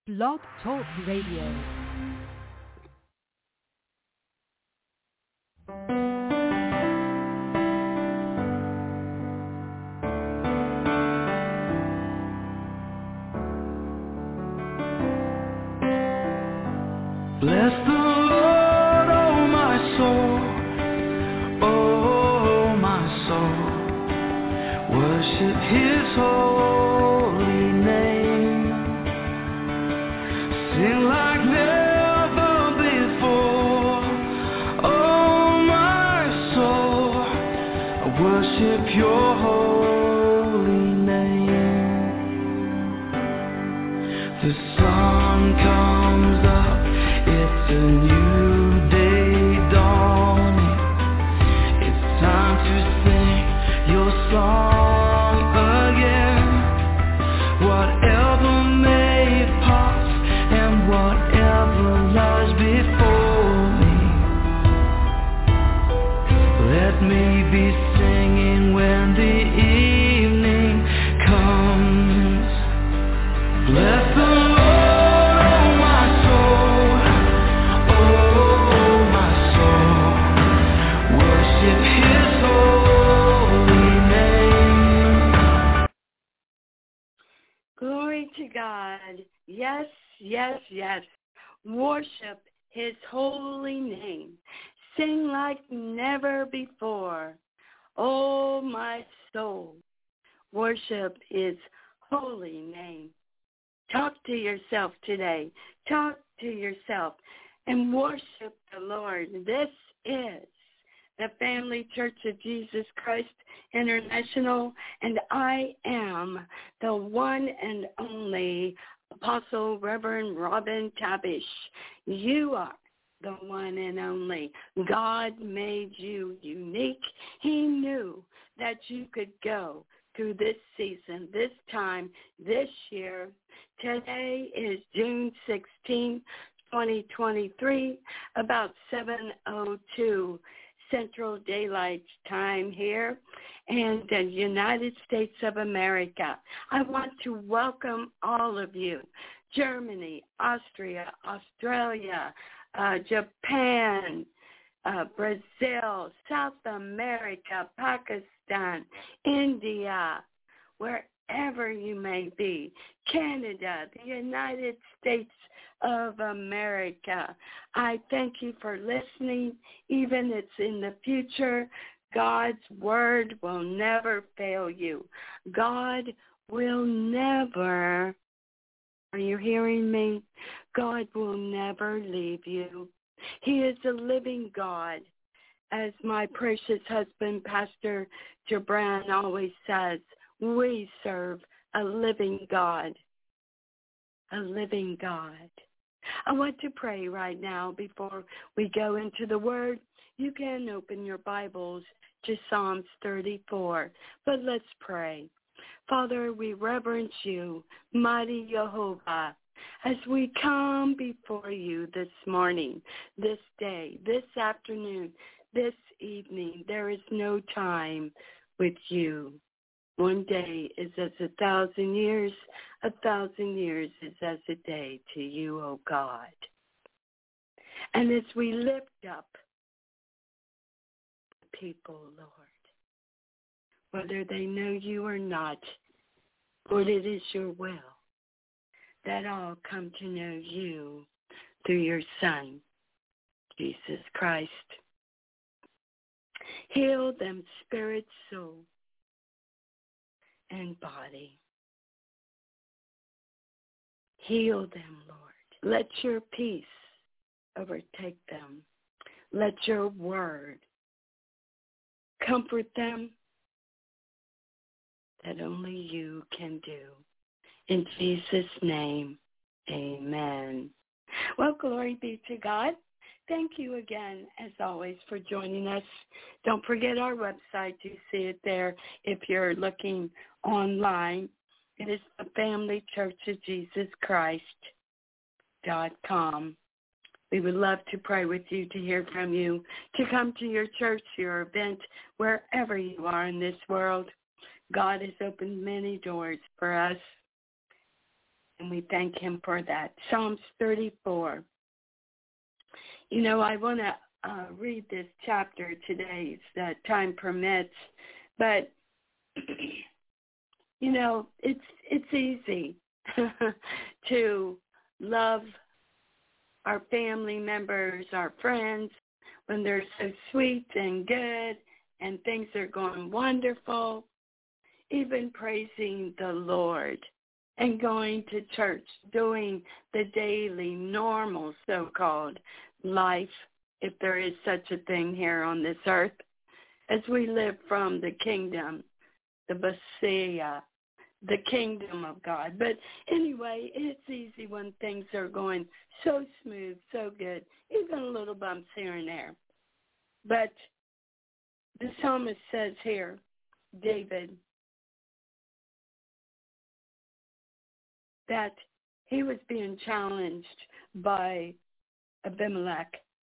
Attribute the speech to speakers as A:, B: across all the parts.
A: Blog Talk Radio.
B: Bless the Lord, oh my soul, oh my soul. Worship His holy name. Sing like never before, oh my soul. I worship Your holy name. The sun comes up. It's a new day dawning. It's time to sing Your song again. Whatever may pass and whatever lies before me, let me be singing when the evening comes. Bless the
C: to God. Yes, yes, yes. Worship His holy name. Sing like never before. Oh, my soul. Worship His holy name. Talk to yourself today. Talk to yourself and worship the Lord. This is the Family Church of Jesus Christ International, and I am the one and only Apostle Reverend Robin Tabish. You are the one and only. God made you unique. He knew that you could go through this season, this time, this year. Today is June 16, 2023, about 7:02 Central Daylight Time here in the United States of America. I want to welcome all of you. Germany, Austria, Australia, Japan, Brazil, South America, Pakistan, India, wherever you may be, Canada, the United States of America. I thank you for listening. Even it's in the future, God's word will never fail you. God will never, are you hearing me? God will never leave you. He is a living God. As my precious husband, Pastor Jabran, always says, we serve a living God. A living God. I want to pray right now before we go into the Word. You can open your Bibles to Psalms 34, but let's pray. Father, we reverence you, mighty Jehovah, as we come before you this morning, this day, this afternoon, this evening. There is no time with you. One day is as 1,000 years. 1,000 years is as a day to you, O God. And as we lift up the people, Lord, whether they know you or not, Lord, it is your will that all come to know you through your Son, Jesus Christ. Heal them spirit, soul, and body. Heal them, Lord. Let your peace overtake them. Let your word comfort them that only you can do. In Jesus' name, amen. Well, glory be to God. Thank you again, as always, for joining us. Don't forget our website. You see it there if you're looking online. It is the Family Church of Jesus Christ.com. We would love to pray with you, to hear from you, to come to your church, your event, wherever you are in this world. God has opened many doors for us. And we thank him for that. Psalms 34. You know, I want to read this chapter today if time permits. But, you know, it's easy to love our family members, our friends, when they're so sweet and good and things are going wonderful, even praising the Lord and going to church, doing the daily, normal, so-called life, if there is such a thing here on this earth, as we live from the kingdom, the Messiah, the kingdom of God. But anyway, it's easy when things are going so smooth, so good, even a little bumps here and there. But the psalmist says here, David, that he was being challenged by Abimelech.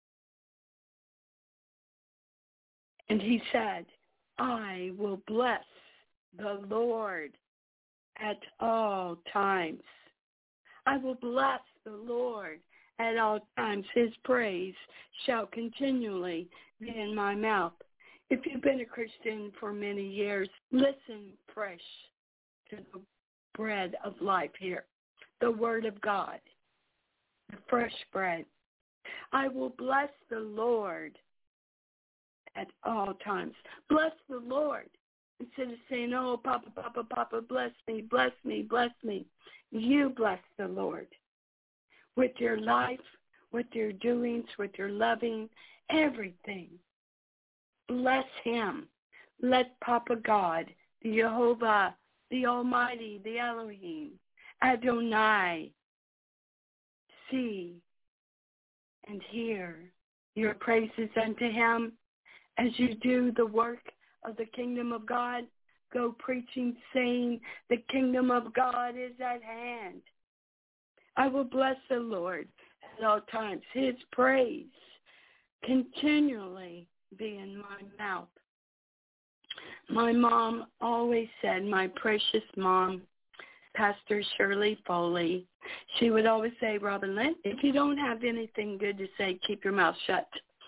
C: And he said, I will bless the Lord at all times. I will bless the Lord at all times. His praise shall continually be in my mouth. If you've been a Christian for many years, listen fresh to the bread of life here, the Word of God, the fresh bread. I will bless the Lord at all times. Bless the Lord. Instead of saying, oh, Papa, Papa, Papa, bless me, bless me, bless me. You bless the Lord with your life, with your doings, with your loving, everything. Bless him. Let Papa God, the Jehovah, the Almighty, the Elohim, Adonai, see and hear your praises unto him as you do the work of the kingdom of God. Go preaching, saying, the kingdom of God is at hand. I will bless the Lord at all times. His praise continually be in my mouth. My mom always said, my precious mom, Pastor Shirley Foley, she would always say, Robin Lynn, if you don't have anything good to say, keep your mouth shut.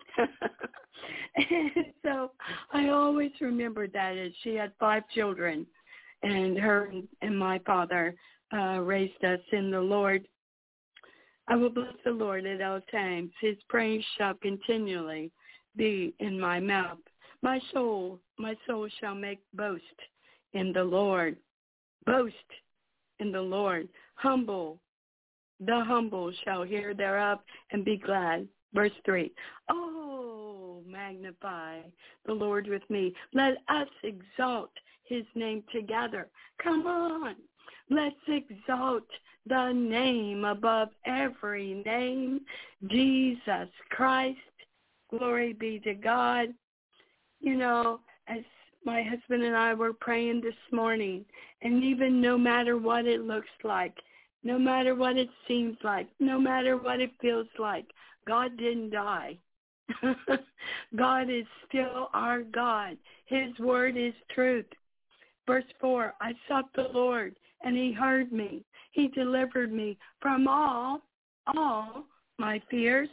C: And so I always remembered that, as she had 5 children, and her and my father raised us in the Lord. I will bless the Lord at all times. His praise shall continually be in my mouth. My soul shall make boast in the Lord. Boast in the Lord. The humble shall hear thereof and be glad. Verse 3. Oh, magnify the Lord with me. Let us exalt his name together. Come on. Let's exalt the name above every name, Jesus Christ. Glory be to God. You know, as my husband and I were praying this morning, and even no matter what it looks like, no matter what it seems like, no matter what it feels like, God didn't die. God is still our God. His word is truth. Verse 4, I sought the Lord, and he heard me. He delivered me from all my fears.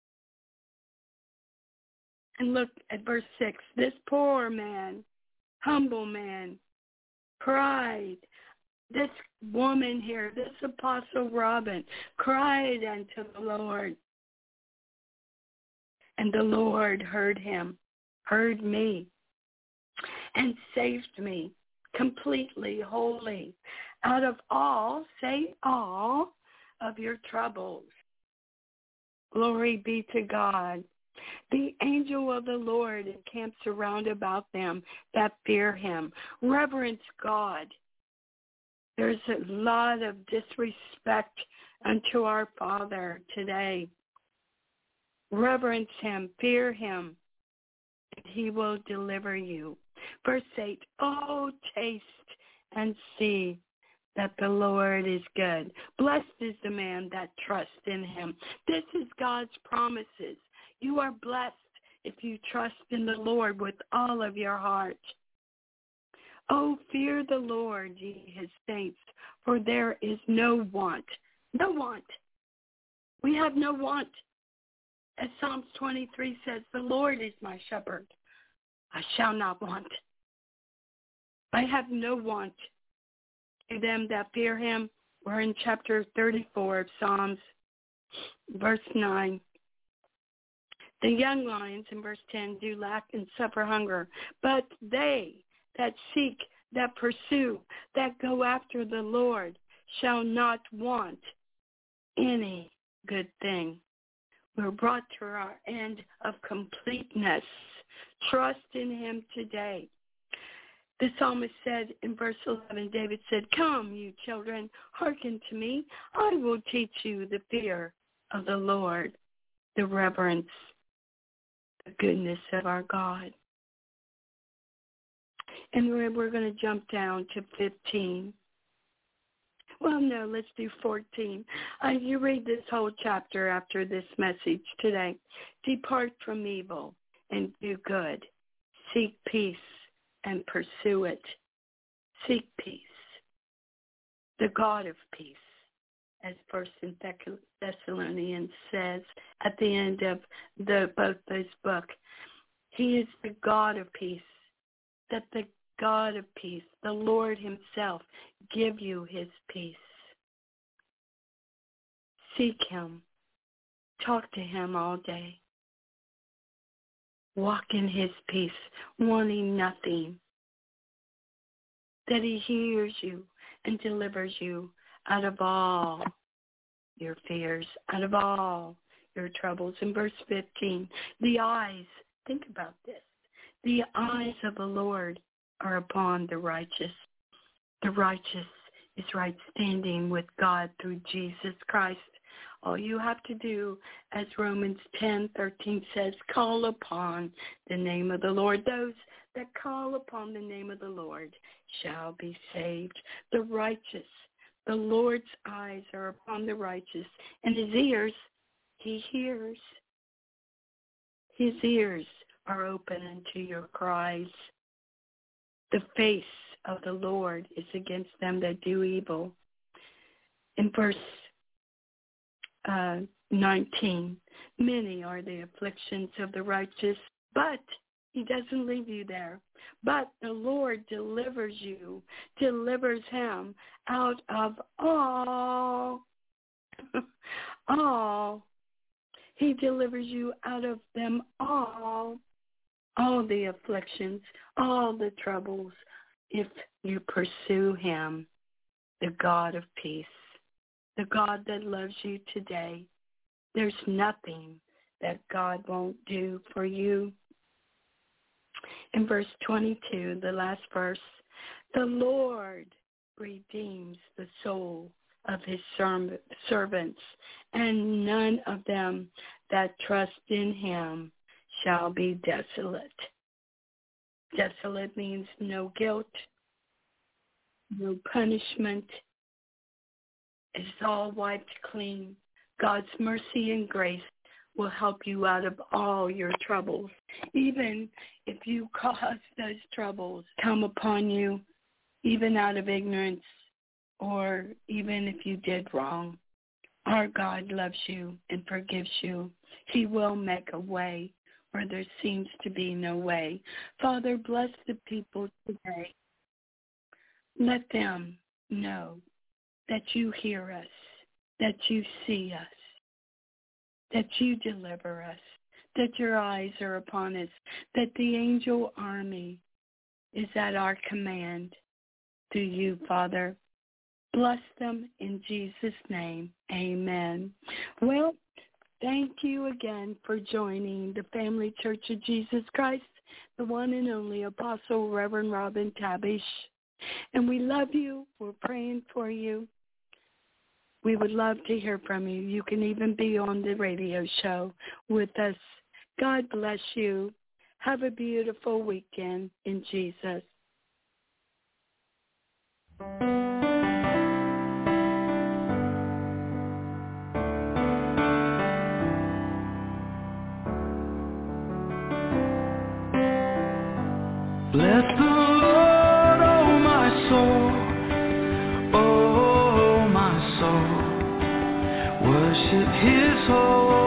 C: And look at verse 6. This poor man, humble man, cried. This woman here, this Apostle Robin, cried unto the Lord. And the Lord heard him, heard me, and saved me completely, wholly, out of all, say all, of your troubles. Glory be to God. The angel of the Lord encamps around about them that fear him. Reverence God. There's a lot of disrespect unto our Father today. Reverence him, fear him, and he will deliver you. Verse 8, oh, taste and see that the Lord is good. Blessed is the man that trusts in him. This is God's promises. You are blessed if you trust in the Lord with all of your heart. Oh, fear the Lord, ye his saints, for there is no want. No want. We have no want. As Psalms 23 says, the Lord is my shepherd. I shall not want. I have no want. To them that fear him, we're in chapter 34 of Psalms, verse 9. The young lions, in verse 10, do lack and suffer hunger, but they that seek, that pursue, that go after the Lord shall not want any good thing. We're brought to our end of completeness. Trust in him today. The psalmist said in verse 11, David said, come, you children, hearken to me. I will teach you the fear of the Lord, the reverence, the goodness of our God. And we're going to jump down to 15. Well, no, let's do 14. You read this whole chapter after this message today. Depart from evil and do good. Seek peace and pursue it. Seek peace. The God of peace, as First and Thessalonians says at the end of both those books. He is the God of peace. That the God of peace, the Lord himself, give you his peace. Seek him. Talk to him all day. Walk in his peace, wanting nothing. That he hears you and delivers you out of all your fears, out of all your troubles. In verse 15, the eyes, think about this. The eyes of the Lord are upon the righteous. The righteous is right standing with God through Jesus Christ. All you have to do, as Romans 10:13 says, call upon the name of the Lord. Those that call upon the name of the Lord shall be saved. The righteous, the Lord's eyes are upon the righteous, and his ears, he hears. His ears are open unto your cries. The face of the Lord is against them that do evil. In verse 19, many are the afflictions of the righteous, but he doesn't leave you there. But the Lord delivers him out of all. All. He delivers you out of them all the afflictions, all the troubles, if you pursue him, the God of peace, the God that loves you today. There's nothing that God won't do for you. In verse 22, the last verse, the Lord redeems the soul of his servants, and none of them that trust in him shall be desolate. Desolate means no guilt, no punishment. It's all wiped clean. God's mercy and grace will help you out of all your troubles. Even if you cause those troubles come upon you, even out of ignorance, or even if you did wrong, our God loves you and forgives you. He will make a way where there seems to be no way. Father, bless the people today. Let them know that you hear us, that you see us, that you deliver us, that your eyes are upon us, that the angel army is at our command through you, Father. Bless them in Jesus' name. Amen. Well, thank you again for joining the Family Church of Jesus Christ, the one and only Apostle Reverend Robin Tabish. And we love you. We're praying for you. We would love to hear from you. You can even be on the radio show with us. God bless you. Have a beautiful weekend in Jesus.
B: Bless the Lord, oh Worship His holy